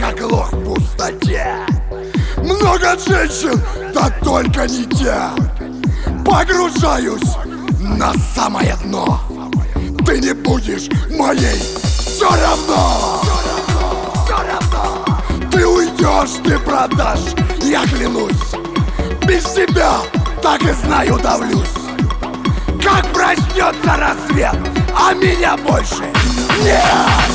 как лох в пустоте. Много женщин, да только не те. Погружаюсь на самое дно. Ты не будешь моей, все равно. Ты уйдешь, ты продашь, я клянусь. Без тебя, так и знаю, давлюсь. Как проснется рассвет, а меня больше нет.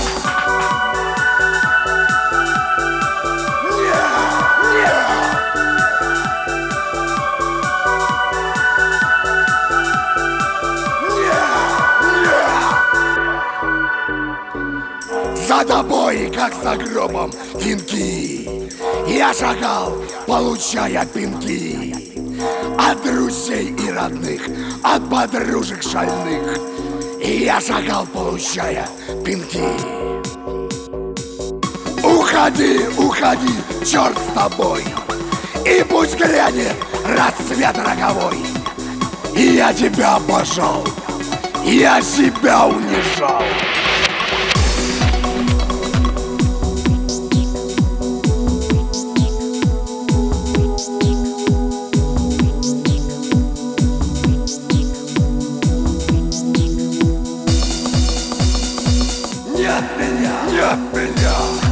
За тобой, как за гробом, венки. Я шагал, получая пинки от друзей и родных, от подружек шальных. И я шагал, получая пинки. Уходи, уходи, черт с тобой, и пусть глянет рассвет роковой. И я тебя обожал, я себя унижал. Нет меня, нет меня.